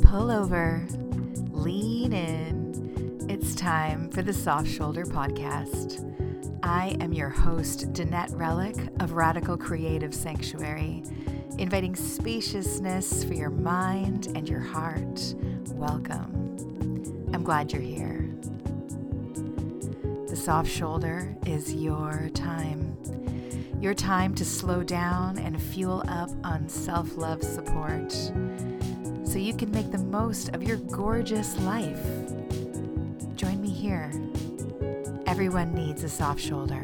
Pull over, lean in. It's time for the Soft Shoulder Podcast. I am your host, Danette Relic of Radical Creative Sanctuary, inviting spaciousness for your mind and your heart. Welcome. I'm glad you're here. The Soft Shoulder is your time. Your time to slow down and fuel up on self-love support so you can make the most of your gorgeous life. Join me here. Everyone needs a soft shoulder.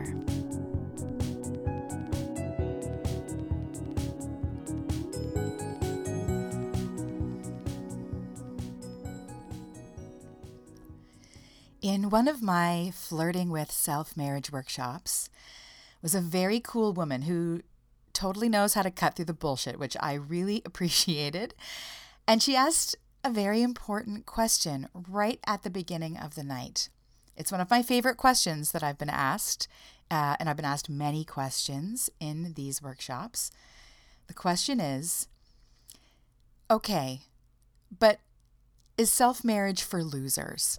In one of my flirting with self-marriage workshops was a very cool woman who totally knows how to cut through the bullshit, which I really appreciated. And she asked a very important question right at the beginning of the night. It's one of my favorite questions that I've been asked, and I've been asked many questions in these workshops. The question is, okay, but is self-marriage for losers?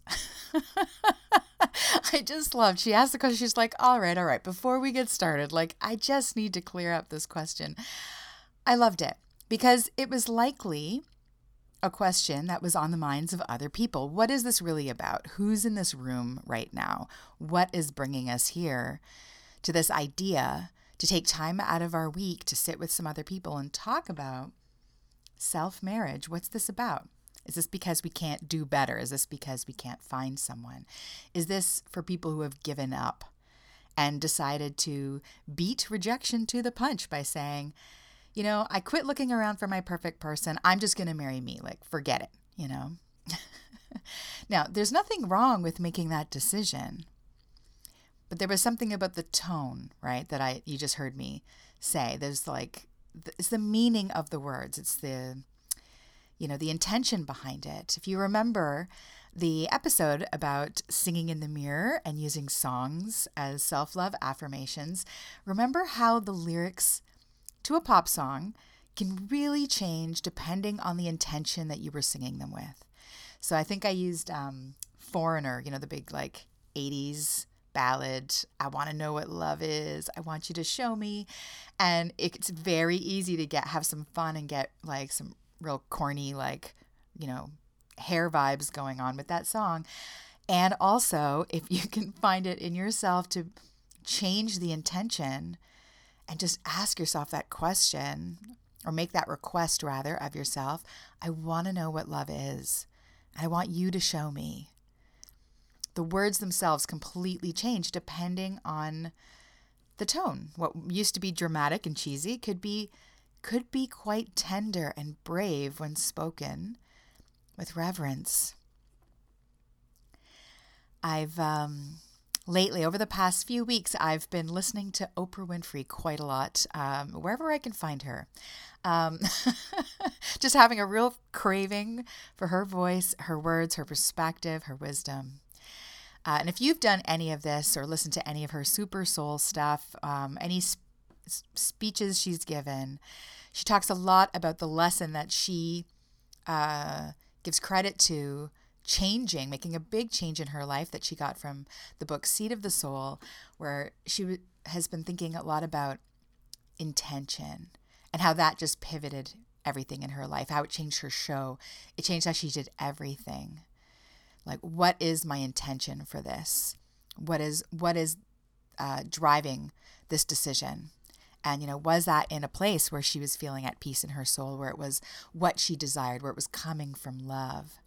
I just loved, she asked the question, she's like, all right, before we get started, I just need to clear up this question. I loved it because it was likely a question that was on the minds of other people. What is this really about? Who's in this room right now? What is bringing us here to this idea to take time out of our week to sit with some other people and talk about self-marriage? What's this about? Is this because we can't do better? Is this because we can't find someone? Is this for people who have given up and decided to beat rejection to the punch by saying, I quit looking around for my perfect person. I'm just going to marry me. Forget it, Now, there's nothing wrong with making that decision. But there was something about the tone, right, that you just heard me say. There's it's the meaning of the words. It's the intention behind it. If you remember the episode about singing in the mirror and using songs as self-love affirmations, remember how the lyrics to a pop song can really change depending on the intention that you were singing them with. So I think I used Foreigner, the big 80s ballad, I want to know what love is, I want you to show me. And it's very easy to have some fun and get some real corny, hair vibes going on with that song. And also, if you can find it in yourself to change the intention and just ask yourself that question, or make that request rather of yourself, I want to know what love is. I want you to show me. The words themselves completely change depending on the tone. What used to be dramatic and cheesy could be quite tender and brave when spoken with reverence. I've lately, over the past few weeks, I've been listening to Oprah Winfrey quite a lot, wherever I can find her. Just having a real craving for her voice, her words, her perspective, her wisdom. And if you've done any of this or listened to any of her super soul stuff, any speeches she's given, she talks a lot about the lesson that she gives credit to making a big change in her life that she got from the book Seed of the Soul, where she has been thinking a lot about intention and how that just pivoted everything in her life, how it changed her show. It changed how she did everything. What is my intention for this? What is driving this decision? And, was that in a place where she was feeling at peace in her soul, where it was what she desired, where it was coming from love?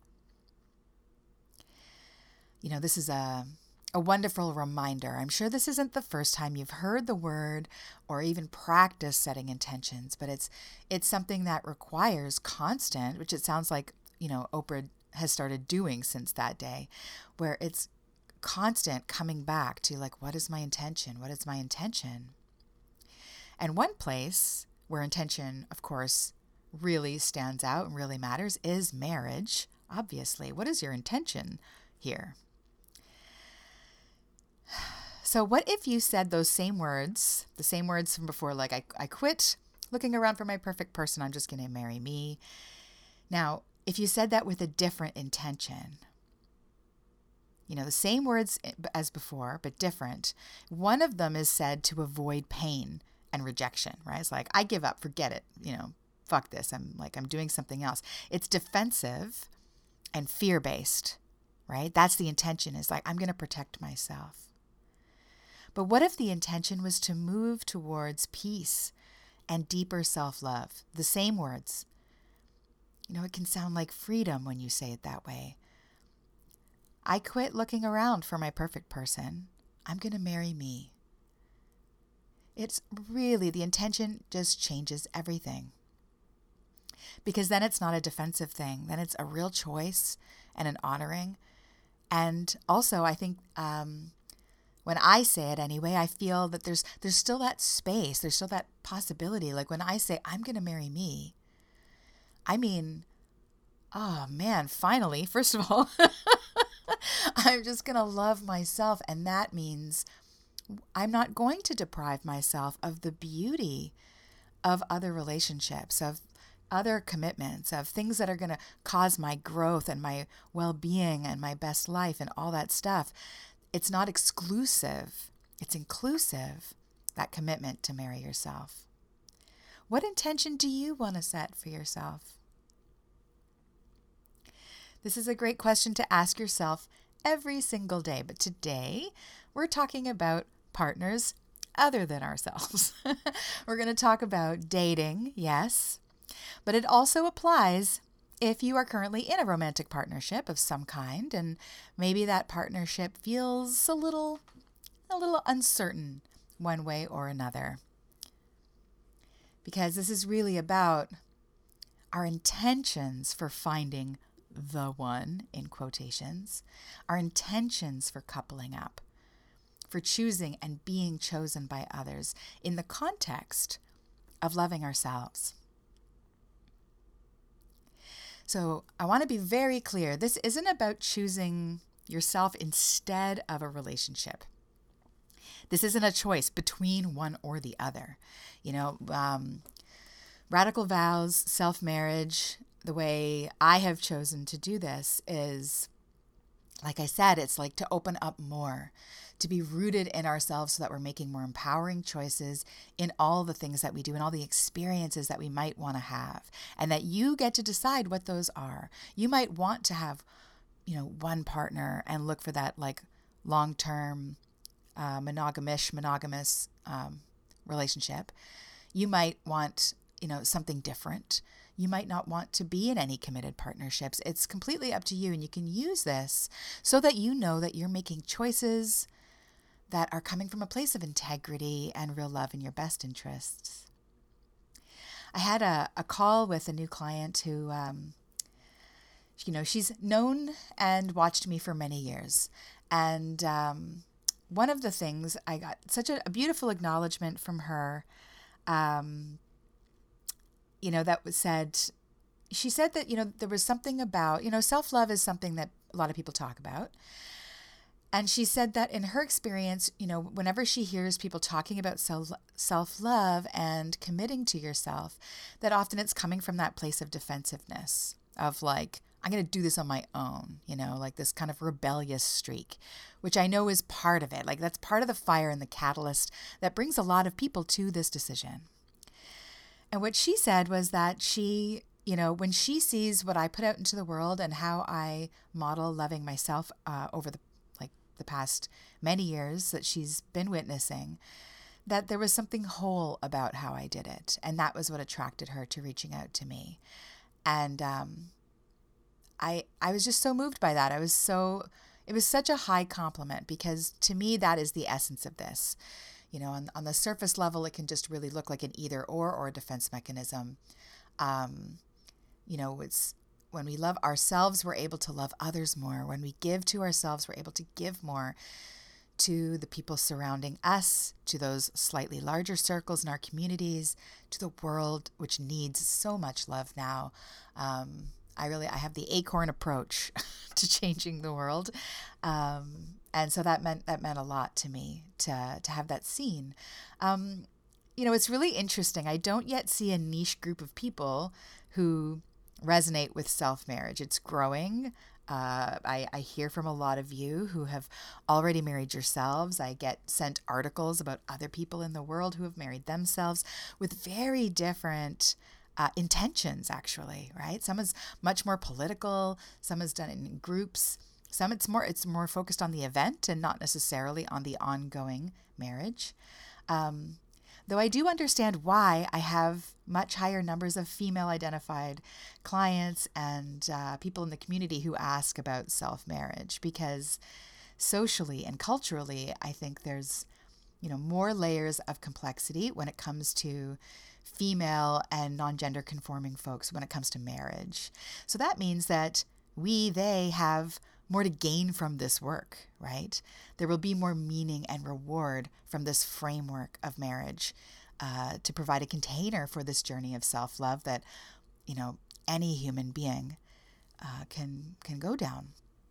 This is a wonderful reminder. I'm sure this isn't the first time you've heard the word or even practice setting intentions, but it's something that requires constant, which it sounds like, Oprah has started doing since that day, where it's constant coming back to what is my intention? What is my intention? And one place where intention, of course, really stands out and really matters is marriage, obviously. What is your intention here? So what if you said those same words, the same words from before, I quit looking around for my perfect person, I'm just going to marry me. Now, if you said that with a different intention, the same words as before, but different, one of them is said to avoid pain and rejection, right? It's like, I give up, forget it, fuck this. I'm doing something else. It's defensive and fear-based, right? That's the intention, is like, I'm going to protect myself. But what if the intention was to move towards peace and deeper self-love? The same words. It can sound like freedom when you say it that way. I quit looking around for my perfect person. I'm going to marry me. It's really, the intention just changes everything. Because then it's not a defensive thing. Then it's a real choice and an honoring. And also, I think when I say it anyway, I feel that there's still that space. There's still that possibility. Like when I say, I'm going to marry me, I mean, oh man, finally, first of all, I'm just going to love myself. And that means I'm not going to deprive myself of the beauty of other relationships, of other commitments, of things that are going to cause my growth and my well-being and my best life and all that stuff. It's not exclusive. It's inclusive, that commitment to marry yourself. What intention do you want to set for yourself? This is a great question to ask yourself every single day. But today, we're talking about partners other than ourselves. We're going to talk about dating, yes, but it also applies if you are currently in a romantic partnership of some kind, and maybe that partnership feels a little uncertain one way or another. Because this is really about our intentions for finding the one, in quotations, our intentions for coupling up, for choosing and being chosen by others in the context of loving ourselves. So I want to be very clear. This isn't about choosing yourself instead of a relationship. This isn't a choice between one or the other. Radical vows, self-marriage, the way I have chosen to do this is, like I said, it's like to open up more, to be rooted in ourselves so that we're making more empowering choices in all the things that we do and all the experiences that we might want to have, and that you get to decide what those are. You might want to have, one partner and look for that like long-term monogamous relationship. You might want, something different. You might not want to be in any committed partnerships. It's completely up to you, and you can use this so that you know that you're making choices that are coming from a place of integrity and real love in your best interests. I had a call with a new client who, she's known and watched me for many years. And one of the things, I got such a beautiful acknowledgement from her, that was said, she said that, there was something about, self-love is something that a lot of people talk about. And she said that in her experience, whenever she hears people talking about self-love and committing to yourself, that often it's coming from that place of defensiveness, of like, I'm going to do this on my own, like this kind of rebellious streak, which I know is part of it. Like that's part of the fire and the catalyst that brings a lot of people to this decision. And what she said was that she, when she sees what I put out into the world and how I model loving myself over the past many years that she's been witnessing, that there was something whole about how I did it. And that was what attracted her to reaching out to me. And I was just so moved by that. It was such a high compliment, because to me, that is the essence of this. On the surface level, it can just really look like an either or a defense mechanism. It's when we love ourselves, we're able to love others more. When we give to ourselves, we're able to give more to the people surrounding us, to those slightly larger circles in our communities, to the world, which needs so much love now. I have the acorn approach to changing the world. And so that meant a lot to me to have that seen. It's really interesting. I don't yet see a niche group of people who resonate with self-marriage. It's growing. I hear from a lot of you who have already married yourselves. I get sent articles about other people in the world who have married themselves with very different intentions, actually, right? Some is much more political. Some is done in groups. Some it's more focused on the event and not necessarily on the ongoing marriage. Though I do understand why I have much higher numbers of female-identified clients and people in the community who ask about self-marriage, because socially and culturally, I think there's, more layers of complexity when it comes to female and non-gender conforming folks when it comes to marriage. So that means that they have more to gain from this work, right? There will be more meaning and reward from this framework of marriage to provide a container for this journey of self-love that, any human being can go down.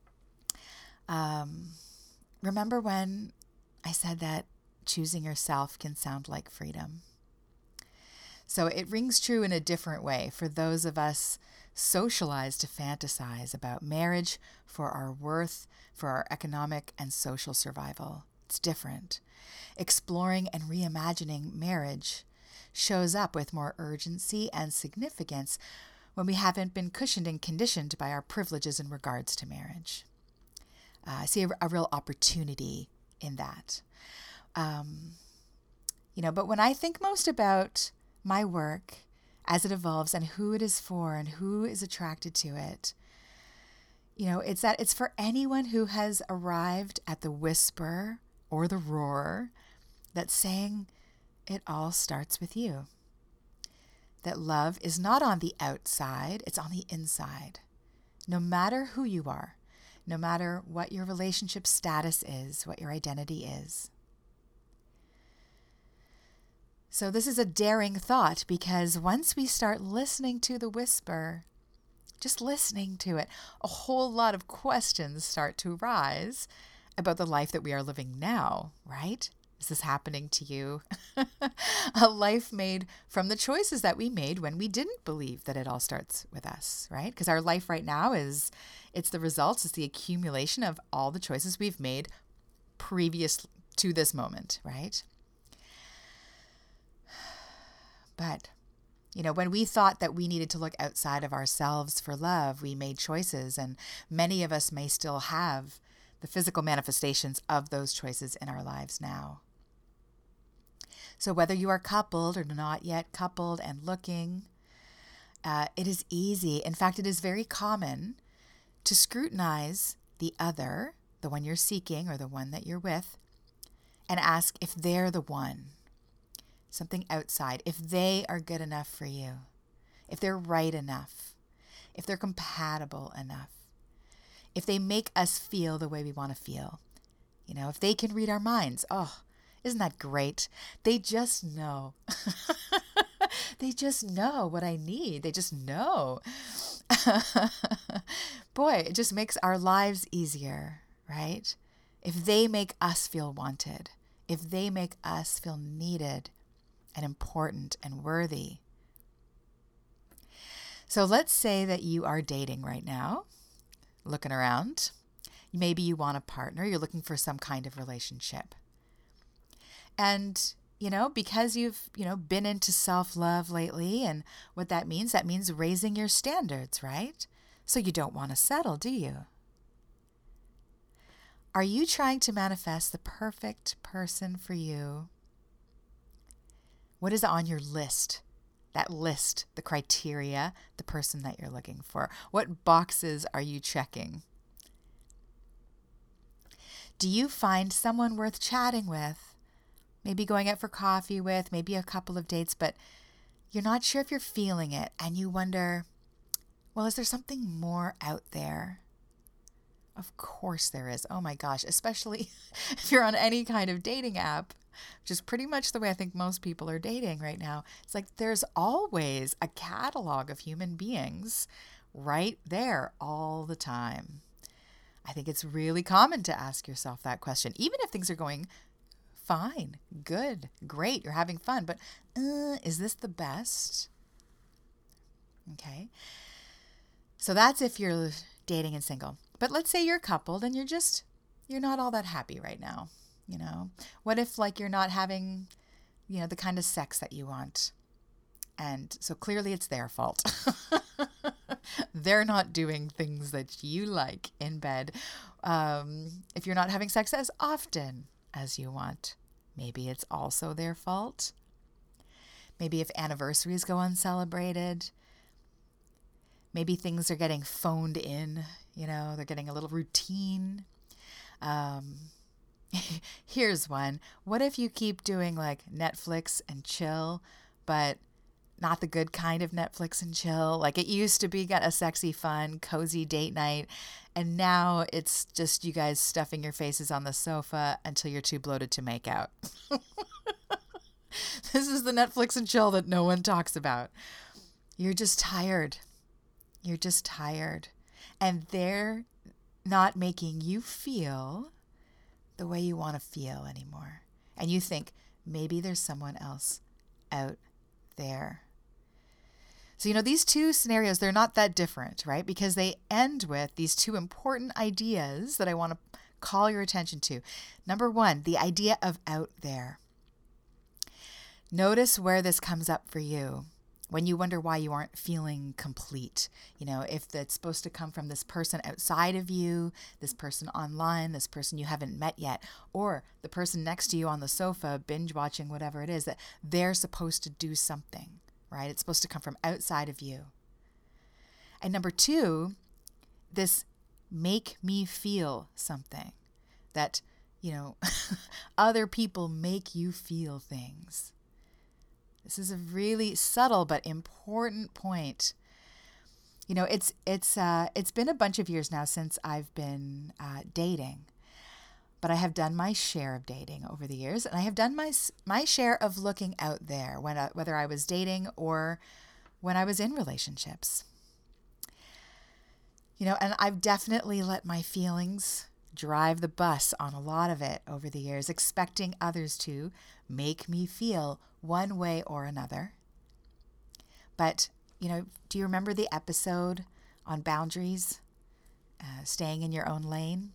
Remember when I said that choosing yourself can sound like freedom? So it rings true in a different way for those of us socialized to fantasize about marriage for our worth, for our economic and social survival. It's different. Exploring and reimagining marriage shows up with more urgency and significance when we haven't been cushioned and conditioned by our privileges in regards to marriage. I see a real opportunity in that. But when I think most about my work as it evolves and who it is for and who is attracted to it, it's that it's for anyone who has arrived at the whisper or the roar that's saying it all starts with you. That love is not on the outside, it's on the inside. No matter who you are, no matter what your relationship status is, what your identity is. So this is a daring thought, because once we start listening to the whisper, just listening to it, a whole lot of questions start to arise about the life that we are living now, right? Is this happening to you? A life made from the choices that we made when we didn't believe that it all starts with us, right? Because our life right now it's the results, it's the accumulation of all the choices we've made previous to this moment, right? But, when we thought that we needed to look outside of ourselves for love, we made choices, and many of us may still have the physical manifestations of those choices in our lives now. So whether you are coupled or not yet coupled and looking, it is easy. In fact, it is very common to scrutinize the other, the one you're seeking or the one that you're with, and ask if they're the one. Something outside, if they are good enough for you, if they're right enough, if they're compatible enough, if they make us feel the way we want to feel, if they can read our minds. Oh, isn't that great? They just know. They just know what I need. They just know. Boy, it just makes our lives easier, right? If they make us feel wanted, if they make us feel needed and important and worthy. So let's say that you are dating right now, looking around. Maybe you want a partner. You're looking for some kind of relationship. And, because you've, been into self-love lately, and what that means raising your standards, right? So you don't want to settle, do you? Are you trying to manifest the perfect person for you? What is on your list? That list, the criteria, the person that you're looking for. What boxes are you checking? Do you find someone worth chatting with? Maybe going out for coffee with, maybe a couple of dates, but you're not sure if you're feeling it, and you wonder, well, is there something more out there? Of course there is. Oh my gosh, especially if you're on any kind of dating app, which is pretty much the way I think most people are dating right now. It's like there's always a catalog of human beings right there all the time. I think it's really common to ask yourself that question, even if things are going fine, good, great, you're having fun, but is this the best? Okay. So that's if you're dating and single. But let's say you're coupled and you're not all that happy right now. What if like you're not having, the kind of sex that you want? And so clearly it's their fault. They're not doing things that you like in bed. If you're not having sex as often as you want, maybe it's also their fault. Maybe if anniversaries go uncelebrated, maybe things are getting phoned in, they're getting a little routine. Here's one. What if you keep doing like Netflix and chill, but not the good kind of Netflix and chill? Like it used to be got a sexy, fun, cozy date night, and now it's just you guys stuffing your faces on the sofa until you're too bloated to make out. This is the Netflix and chill that no one talks about. You're just tired. You're just tired. And they're not making you feel the way you want to feel anymore. And you think maybe there's someone else out there. So, these two scenarios, they're not that different, right? Because they end with these two important ideas that I want to call your attention to. Number one, the idea of out there. Notice where this comes up for you when you wonder why you aren't feeling complete. If it's supposed to come from this person outside of you, this person online, this person you haven't met yet, or the person next to you on the sofa, binge watching, whatever it is, that they're supposed to do something, right? It's supposed to come from outside of you. And number two, this make me feel something that, other people make you feel things. This is a really subtle but important point. It's been a bunch of years now since I've been dating, but I have done my share of dating over the years, and I have done my share of looking out there whether I was dating or when I was in relationships. And I've definitely let my feelings drive the bus on a lot of it over the years, expecting others to make me feel one way or another. But, do you remember the episode on boundaries, staying in your own lane?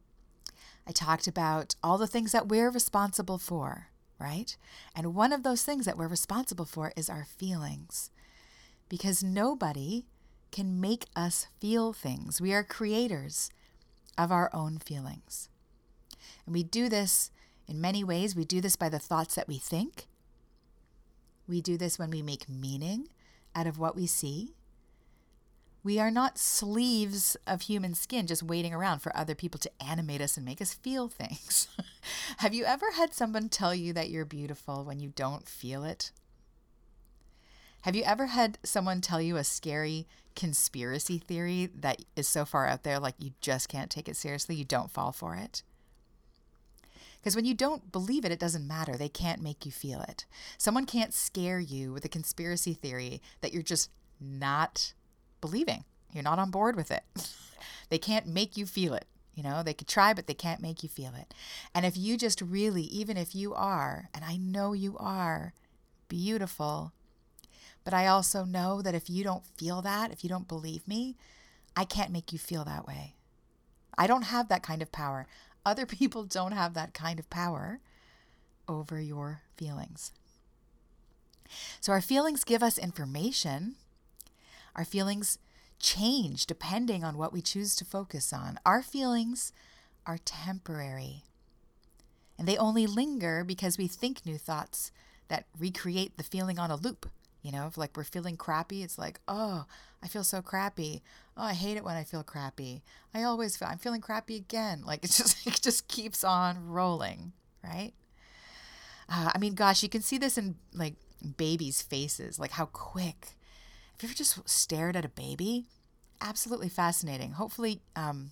I talked about all the things that we're responsible for, right? And one of those things that we're responsible for is our feelings, because nobody can make us feel things. We are creators of our own feelings. And we do this in many ways. We do this by the thoughts that we think. We do this when we make meaning out of what we see. We are not sleeves of human skin just waiting around for other people to animate us and make us feel things. Have you ever had someone tell you that you're beautiful when you don't feel it? Have you ever had someone tell you a scary conspiracy theory that is so far out there, like you just can't take it seriously, you don't fall for it? Because when you don't believe it, it doesn't matter. They can't make you feel it. Someone can't scare you with a conspiracy theory that you're just not believing. You're not on board with it. They can't make you feel it. They could try, but they can't make you feel it. And if you just really, even if you are, and I know you are, beautiful, but I also know that if you don't feel that, if you don't believe me, I can't make you feel that way. I don't have that kind of power. Other people don't have that kind of power over your feelings. So our feelings give us information. Our feelings change depending on what we choose to focus on. Our feelings are temporary, and they only linger because we think new thoughts that recreate the feeling on a loop. If like we're feeling crappy, it's like, oh, I feel so crappy. Oh, I hate it when I feel crappy. I'm feeling crappy again. Like it just keeps on rolling, right? Gosh, you can see this in like babies' faces, like how quick. Have you ever just stared at a baby? Absolutely fascinating. Hopefully,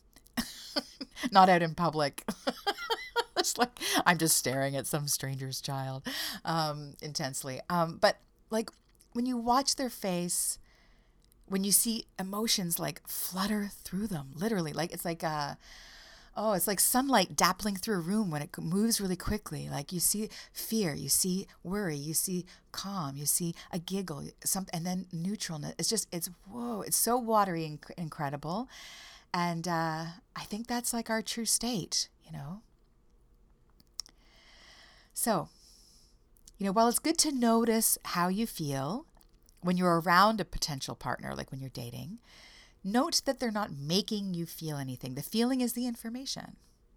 not out in public. It's like I'm just staring at some stranger's child intensely. But like when you watch their face, when you see emotions like flutter through them, literally, like it's like Oh, it's like sunlight dappling through a room when it moves really quickly. Like you see fear, you see worry, you see calm, you see a giggle, and then neutralness. It's whoa, it's so watery and incredible. And I think that's like our true state, you know? So, while it's good to notice how you feel when you're around a potential partner, like when you're dating, note that they're not making you feel anything. The feeling is the information.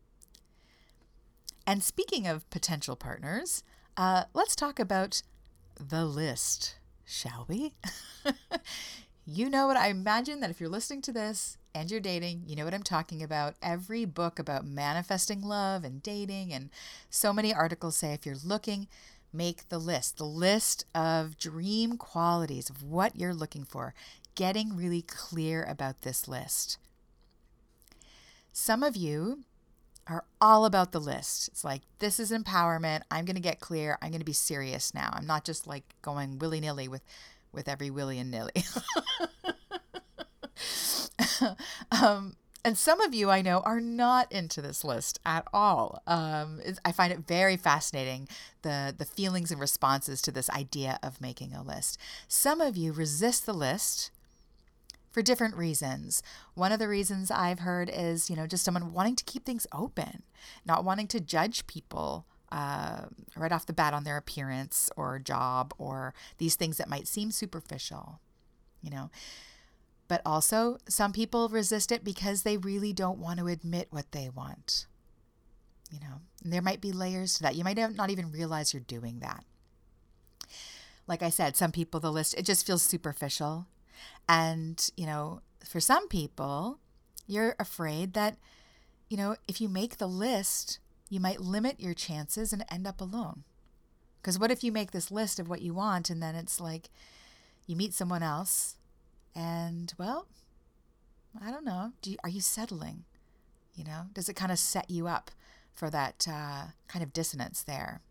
And speaking of potential partners, let's talk about the list, shall we? You know what? I imagine that if you're listening to this and you're dating, you know what I'm talking about. Every book about manifesting love and dating, and so many articles say if you're looking, make the list of dream qualities of what you're looking for, getting really clear about this list. Some of you are all about the list. It's like, this is empowerment. I'm going to get clear. I'm going to be serious now. I'm not just like going willy-nilly with every willy and nilly. And some of you I know are not into this list at all. I find it very fascinating, the feelings and responses to this idea of making a list. Some of you resist the list for different reasons. One of the reasons I've heard is, just someone wanting to keep things open, not wanting to judge people right off the bat on their appearance or job or these things that might seem superficial, But also, some people resist it because they really don't want to admit what they want. And there might be layers to that. You might not even realize you're doing that. Like I said, some people, the list, it just feels superficial. And, for some people, you're afraid that, if you make the list, you might limit your chances and end up alone. Because what if you make this list of what you want and then it's like you meet someone else and, well, I don't know. Are you settling? Does it kind of set you up for that kind of dissonance there?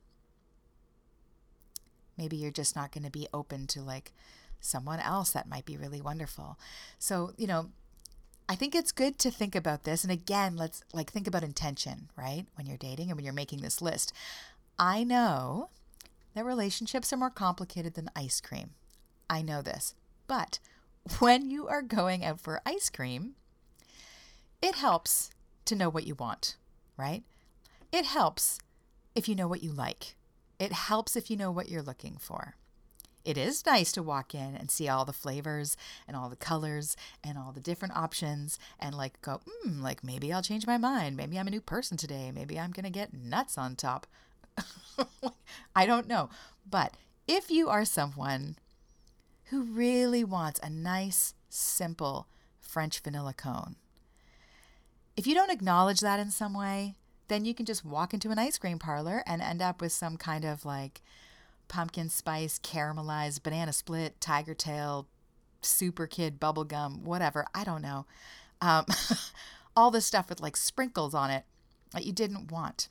Maybe you're just not going to be open to like someone else that might be really wonderful. So, I think it's good to think about this. And again, let's think about intention, right? When you're dating and when you're making this list. I know that relationships are more complicated than ice cream. I know this. But when you are going out for ice cream, it helps to know what you want, right? It helps if you know what you like. It helps if you know what you're looking for. It is nice to walk in and see all the flavors and all the colors and all the different options and go, maybe I'll change my mind. Maybe I'm a new person today. Maybe I'm going to get nuts on top. I don't know. But if you are someone who really wants a nice, simple French vanilla cone, if you don't acknowledge that in some way, then you can just walk into an ice cream parlor and end up with some kind of pumpkin spice, caramelized, banana split, tiger tail, super kid bubble gum, whatever. I don't know. All this stuff with sprinkles on it that you didn't want,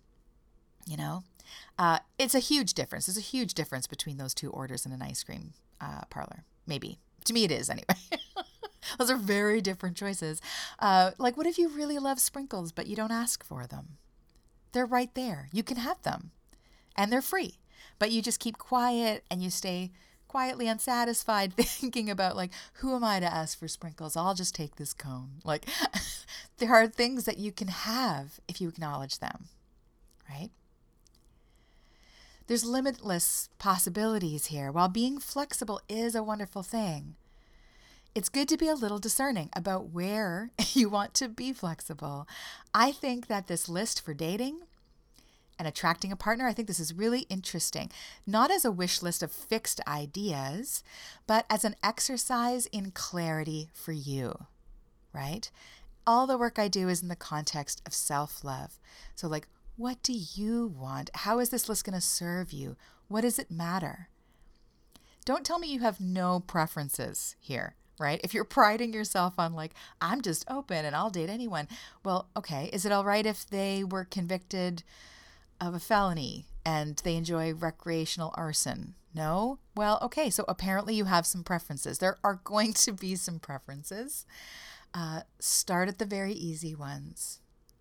It's a huge difference. There's a huge difference between those two orders in an ice cream parlor. Maybe. To me it is anyway. Those are very different choices. What if you really love sprinkles, but you don't ask for them? They're right there. You can have them. And they're free. But you just keep quiet and you stay quietly unsatisfied thinking about who am I to ask for sprinkles? I'll just take this cone. There are things that you can have if you acknowledge them, right? There's limitless possibilities here. While being flexible is a wonderful thing, it's good to be a little discerning about where you want to be flexible. I think that this list for dating and attracting a partner, I think this is really interesting. Not as a wish list of fixed ideas, but as an exercise in clarity for you, right? All the work I do is in the context of self-love. So what do you want? How is this list going to serve you? What does it matter? Don't tell me you have no preferences here, right? If you're priding yourself on I'm just open and I'll date anyone. Well, okay. Is it all right if they were convicted of a felony and they enjoy recreational arson? No? Well, okay. So apparently you have some preferences. There are going to be some preferences. Start at the very easy ones.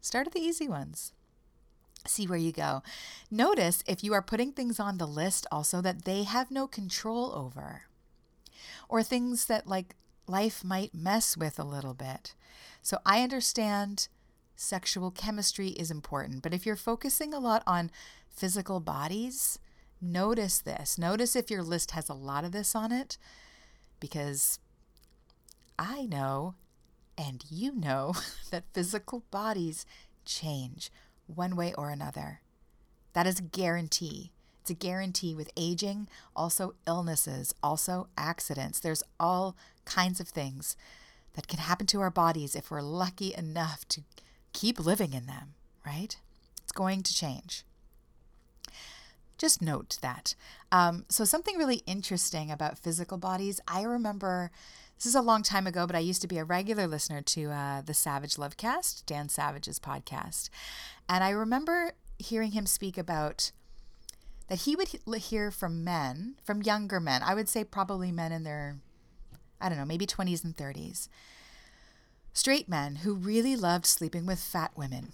Start at the easy ones. See where you go. Notice if you are putting things on the list also that they have no control over, or things that like life might mess with a little bit. So I understand sexual chemistry is important, but if you're focusing a lot on physical bodies, notice this. Notice if your list has a lot of this on it, because I know, and you know, that physical bodies change one way or another. That is a guarantee. It's a guarantee with aging, also illnesses, also accidents. There's all kinds of things that can happen to our bodies if we're lucky enough to keep living in them, right? It's going to change. Just note that. So something really interesting about physical bodies, I remember, this is a long time ago, but I used to be a regular listener to the Savage Lovecast, Dan Savage's podcast. And I remember hearing him speak about that he would hear from men, from younger men, I would say probably men in their, I don't know, maybe 20s and 30s, straight men who really loved sleeping with fat women.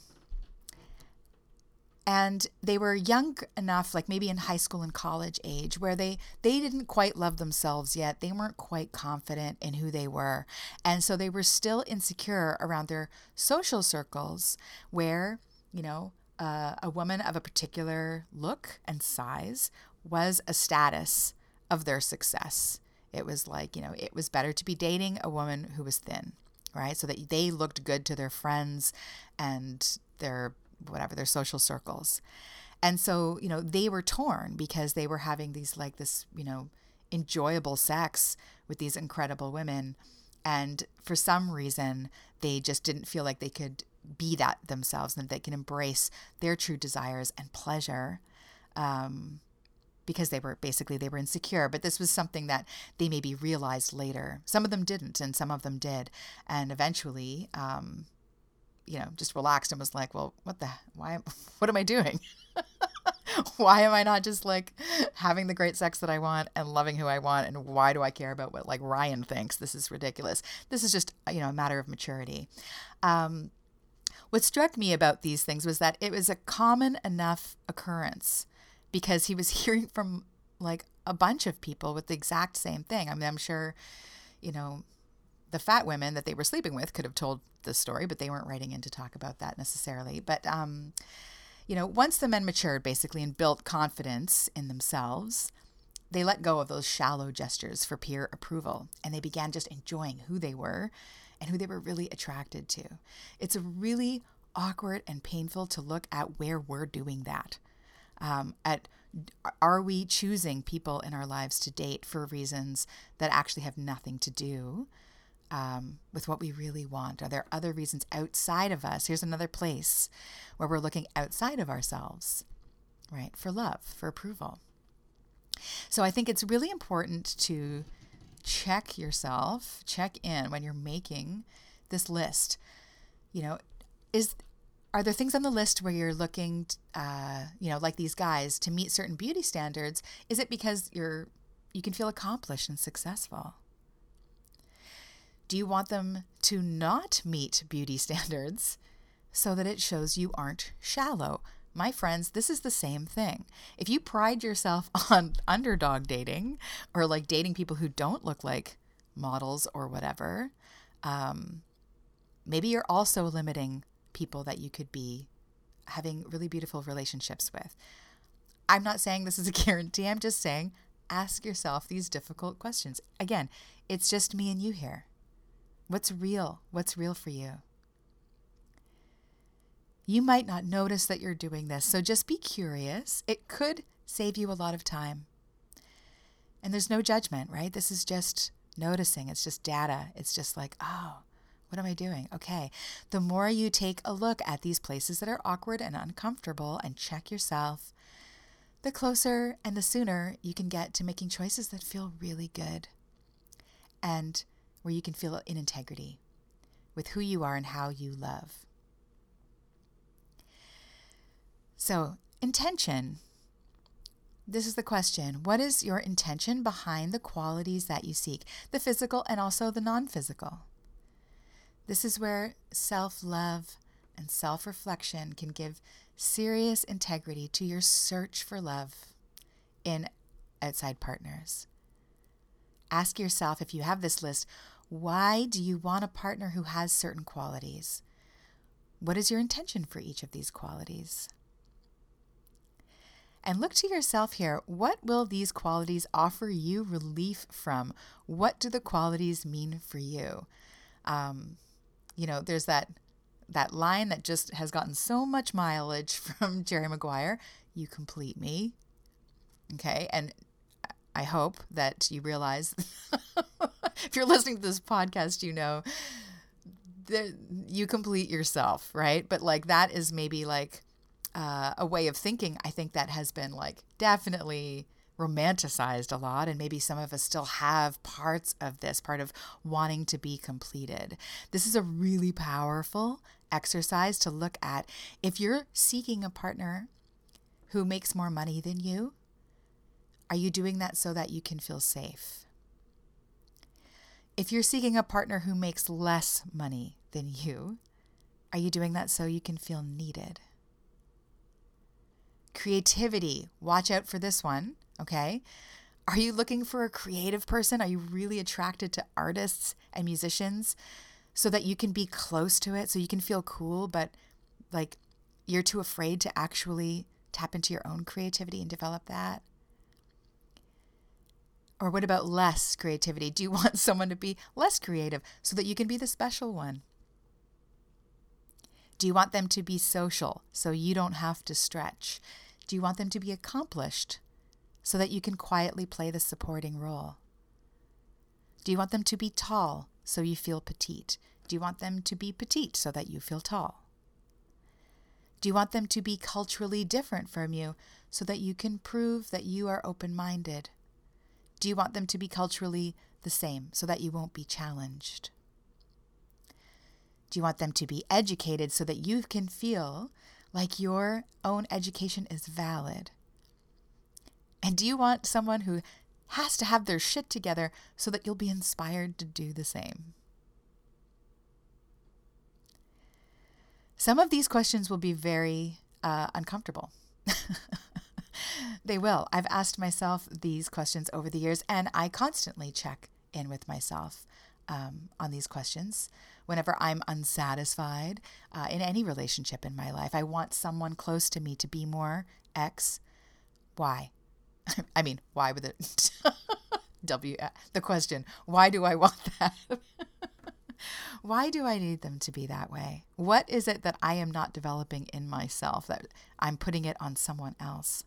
And they were young enough, like maybe in high school and college age, where they didn't quite love themselves yet. They weren't quite confident in who they were. And so they were still insecure around their social circles where, a woman of a particular look and size was a status of their success. It was like, it was better to be dating a woman who was thin, right? So that they looked good to their friends and their social circles. And so, they were torn because they were having this enjoyable sex with these incredible women. And for some reason, they just didn't feel like they could be that themselves and that they can embrace their true desires and pleasure, because they were insecure. But this was something that they maybe realized later. Some of them didn't, and some of them did. And eventually, just relaxed and was like, well, what am I doing? Why am I not just like having the great sex that I want and loving who I want? And why do I care about what like Ryan thinks? This is ridiculous. This is just, a matter of maturity. What struck me about these things was that it was a common enough occurrence because he was hearing from like a bunch of people with the exact same thing. I mean, I'm sure, the fat women that they were sleeping with could have told the story, but they weren't writing in to talk about that necessarily. But, once the men matured basically and built confidence in themselves, they let go of those shallow gestures for peer approval, and they began just enjoying who they were and who they were really attracted to. It's really awkward and painful to look at where we're doing that. Are we choosing people in our lives to date for reasons that actually have nothing to do with what we really want? Are there other reasons outside of us? Here's another place where we're looking outside of ourselves, right? For love, for approval. So I think it's really important to check yourself, check in when you're making this list. Are there things on the list where you're looking, like these guys, to meet certain beauty standards? Is it because you can feel accomplished and successful? Do you want them to not meet beauty standards so that it shows you aren't shallow? My friends, this is the same thing. If you pride yourself on underdog dating or like dating people who don't look like models or whatever, maybe you're also limiting people that you could be having really beautiful relationships with. I'm not saying this is a guarantee. I'm just saying ask yourself these difficult questions. Again, it's just me and you here. What's real? What's real for you? You might not notice that you're doing this, so just be curious. It could save you a lot of time. And there's no judgment, right? This is just noticing. It's just data. It's just like, oh, what am I doing? Okay. The more you take a look at these places that are awkward and uncomfortable and check yourself, the closer and the sooner you can get to making choices that feel really good and where you can feel in integrity with who you are and how you love. So, intention. This is the question. What is your intention behind the qualities that you seek? The physical and also the non-physical. This is where self-love and self-reflection can give serious integrity to your search for love in outside partners. Ask yourself, if you have this list, why do you want a partner who has certain qualities? What is your intention for each of these qualities? And look to yourself here. What will these qualities offer you relief from? What do the qualities mean for you? There's that line that just has gotten so much mileage from Jerry Maguire. You complete me. Okay. And I hope that you realize if you're listening to this podcast, that you complete yourself, right? But like that is maybe like a way of thinking, I think that has been like definitely romanticized a lot. And maybe some of us still have parts of this, part of wanting to be completed. This is a really powerful exercise to look at. If you're seeking a partner who makes more money than you, are you doing that so that you can feel safe? If you're seeking a partner who makes less money than you, are you doing that so you can feel needed? Creativity, watch out for this one, okay? Are you looking for a creative person? Are you really attracted to artists and musicians so that you can be close to it, so you can feel cool, but like you're too afraid to actually tap into your own creativity and develop that? Or what about less creativity? Do you want someone to be less creative so that you can be the special one? Do you want them to be social so you don't have to stretch? Do you want them to be accomplished so that you can quietly play the supporting role? Do you want them to be tall so you feel petite? Do you want them to be petite so that you feel tall? Do you want them to be culturally different from you so that you can prove that you are open-minded? Do you want them to be culturally the same so that you won't be challenged? Do you want them to be educated so that you can feel like your own education is valid? And do you want someone who has to have their shit together so that you'll be inspired to do the same? Some of these questions will be very uncomfortable. They will. I've asked myself these questions over the years, and I constantly check in with myself on these questions. Whenever I'm unsatisfied in any relationship in my life, I want someone close to me to be more X, Y. I mean, Y with it. W. The question, why do I want that? Why do I need them to be that way? What is it that I am not developing in myself that I'm putting it on someone else?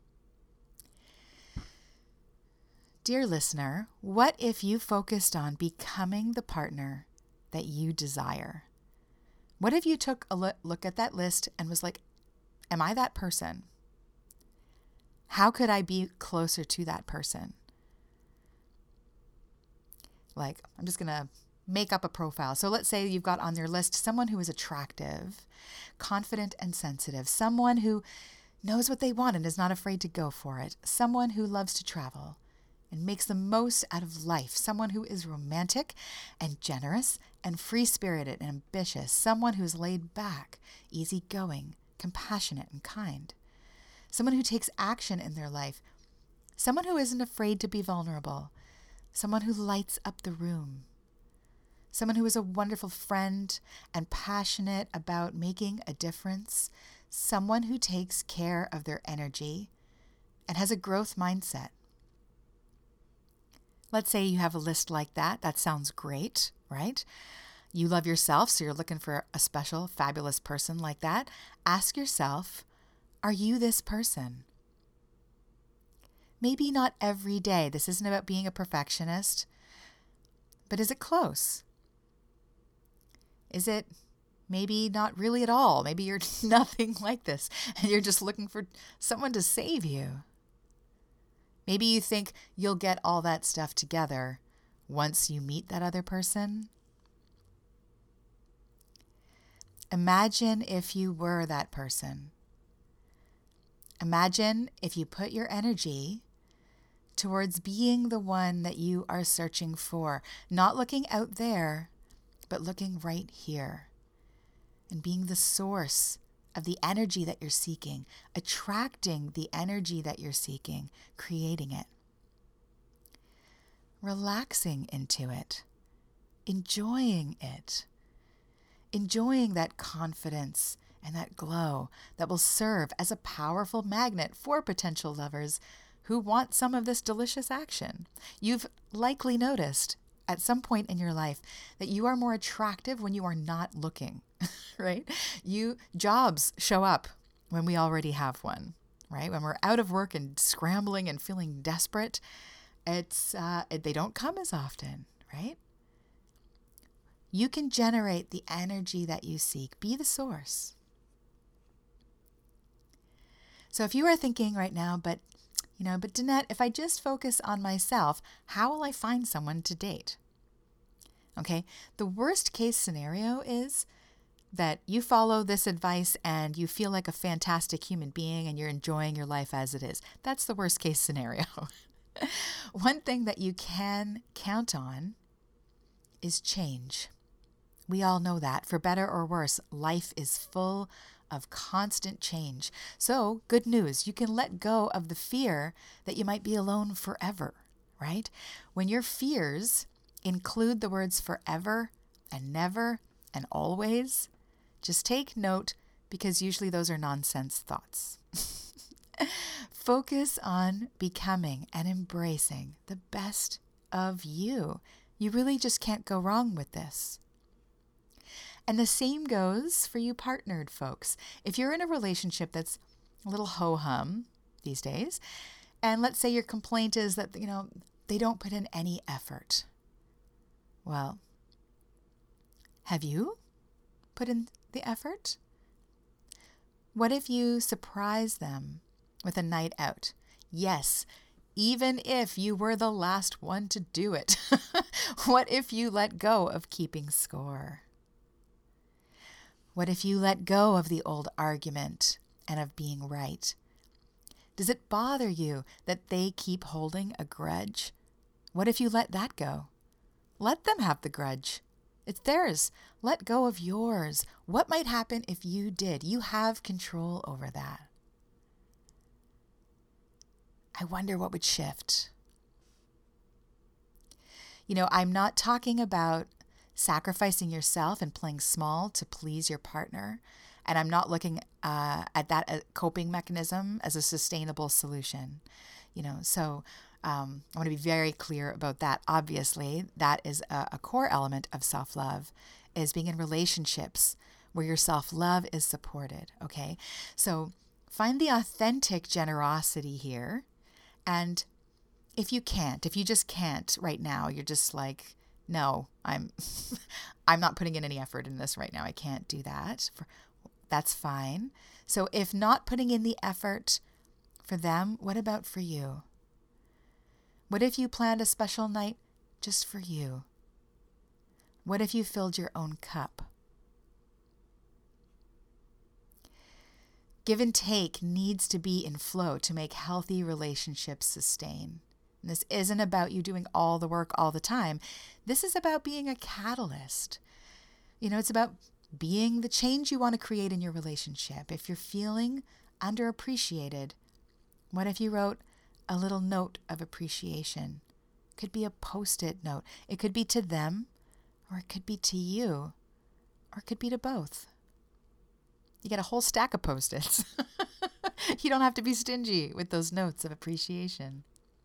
Dear listener, what if you focused on becoming the partner that you desire? What if you took a look at that list and was like, am I that person? How could I be closer to that person? Like, I'm just going to make up a profile. So let's say you've got on your list someone who is attractive, confident, and sensitive, someone who knows what they want and is not afraid to go for it, someone who loves to travel and makes the most out of life, someone who is romantic and generous and free-spirited and ambitious, someone who is laid back, easygoing, compassionate, and kind, someone who takes action in their life, someone who isn't afraid to be vulnerable, someone who lights up the room, someone who is a wonderful friend and passionate about making a difference, someone who takes care of their energy and has a growth mindset. Let's say you have a list like that. That sounds great, right? You love yourself, so you're looking for a special, fabulous person like that. Ask yourself, are you this person? Maybe not every day. This isn't about being a perfectionist, but is it close? Is it maybe not really at all? Maybe you're nothing like this and you're just looking for someone to save you. Maybe you think you'll get all that stuff together once you meet that other person. Imagine if you were that person. Imagine if you put your energy towards being the one that you are searching for, not looking out there, but looking right here. and being the source of the energy that you're seeking, attracting the energy that you're seeking, creating it, relaxing into it, enjoying it, enjoying that confidence and that glow that will serve as a powerful magnet for potential lovers who want some of this delicious action. You've likely noticed at some point in your life that you are more attractive when you are not looking, right? Jobs show up when we already have one, right? When we're out of work and scrambling and feeling desperate, they don't come as often, right? You can generate the energy that you seek. Be the source. So if you are thinking right now, but Danette, if I just focus on myself, how will I find someone to date? Okay, the worst case scenario is that you follow this advice and you feel like a fantastic human being and you're enjoying your life as it is. That's the worst case scenario. One thing that you can count on is change. We all know that. For better or worse, life is full of constant change. So, good news, you can let go of the fear that you might be alone forever, right? When your fears include the words forever and never and always, just take note because usually those are nonsense thoughts. Focus on becoming and embracing the best of you. You really just can't go wrong with this. And the same goes for you partnered folks. If you're in a relationship that's a little ho-hum these days, and let's say your complaint is that, they don't put in any effort. Well, have you put in the effort? What if you surprise them with a night out? Yes, even if you were the last one to do it. What if you let go of keeping score? What if you let go of the old argument and of being right? Does it bother you that they keep holding a grudge? What if you let that go? Let them have the grudge. It's theirs. Let go of yours. What might happen if you did? You have control over that. I wonder what would shift. I'm not talking about sacrificing yourself and playing small to please your partner. And I'm not looking at that coping mechanism as a sustainable solution. So I want to be very clear about that. Obviously, that is a core element of self-love, is being in relationships where your self-love is supported, okay? So find the authentic generosity here. And if you just can't right now, you're just like, no, I'm not putting in any effort in this right now. I can't do that. That's fine. So if not putting in the effort for them, what about for you? What if you planned a special night just for you? What if you filled your own cup? Give and take needs to be in flow to make healthy relationships sustain. And this isn't about you doing all the work all the time. This is about being a catalyst. It's about being the change you want to create in your relationship. If you're feeling underappreciated, what if you wrote a little note of appreciation? It could be a Post-it note. It could be to them, or it could be to you, or it could be to both. You get a whole stack of Post-its. You don't have to be stingy with those notes of appreciation.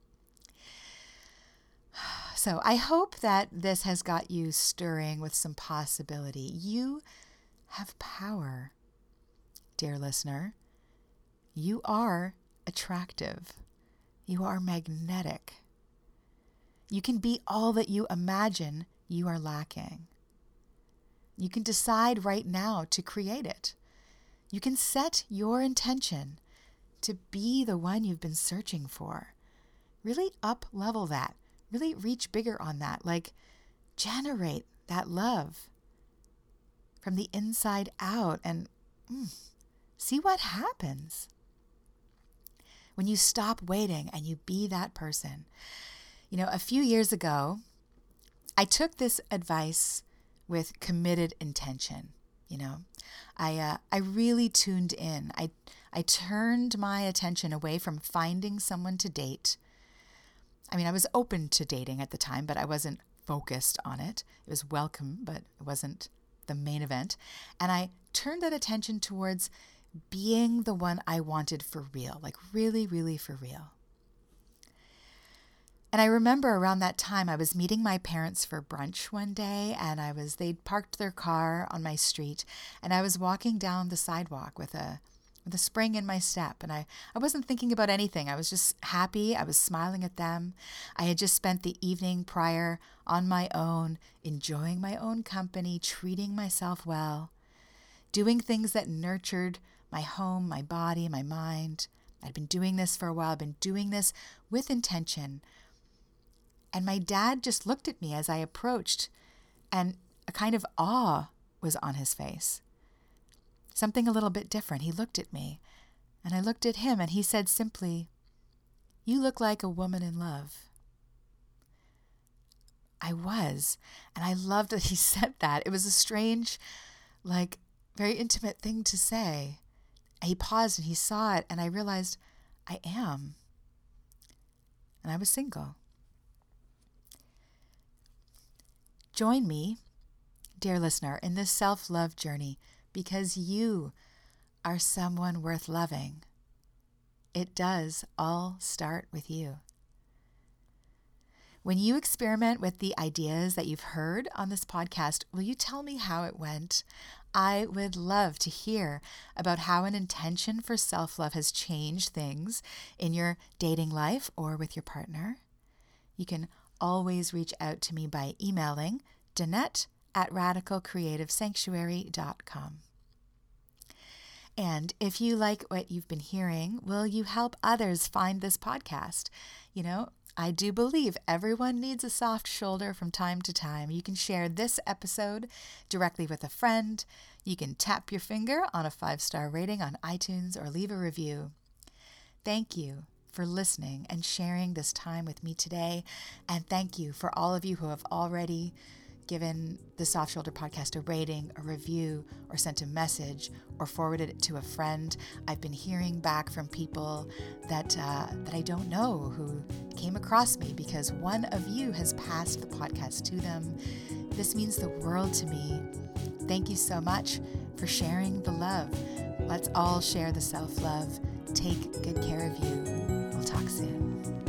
So I hope that this has got you stirring with some possibility. You have power, dear listener. You are attractive. You are magnetic. You can be all that you imagine you are lacking. You can decide right now to create it. You can set your intention to be the one you've been searching for. Really up-level that. Really reach bigger on that. Like, generate that love from the inside out and see what happens when you stop waiting and you be that person. A few years ago, I took this advice with committed intention. you know. I really tuned in. I turned my attention away from finding someone to date. I mean, I was open to dating at the time, but I wasn't focused on it. It was welcome, but it wasn't the main event. And I turned that attention towards being the one I wanted for real, like really, really for real. And I remember around that time, I was meeting my parents for brunch one day, and they'd parked their car on my street, and I was walking down the sidewalk with a spring in my step, and I wasn't thinking about anything. I was just happy. I was smiling at them. I had just spent the evening prior on my own, enjoying my own company, treating myself well, doing things that nurtured my home, my body, my mind. I'd been doing this for a while. I'd been doing this with intention. And my dad just looked at me as I approached, and a kind of awe was on his face. Something a little bit different. He looked at me, and I looked at him, and he said simply, "You look like a woman in love." I was, and I loved that he said that. It was a strange, like, very intimate thing to say. He paused, and he saw it, and I realized I am. And I was single. Join me, dear listener, in this self-love journey, because you are someone worth loving. It does all start with you. When you experiment with the ideas that you've heard on this podcast, will you tell me how it went? I would love to hear about how an intention for self-love has changed things in your dating life or with your partner. You can always reach out to me by emailing Danette@radicalcreativesanctuary.com. And if you like what you've been hearing, will you help others find this podcast? You know, I do believe everyone needs a soft shoulder from time to time. You can share this episode directly with a friend. You can tap your finger on a 5-star rating on iTunes or leave a review. Thank you for listening and sharing this time with me today. And thank you for all of you who have already given the Soft Shoulder podcast a rating, a review, or sent a message, or forwarded it to a friend. I've been hearing back from people that I don't know who came across me because one of you has passed the podcast to them. This means the world to me. Thank you so much for sharing the love. Let's all share the self-love. Take good care of you. We'll talk soon.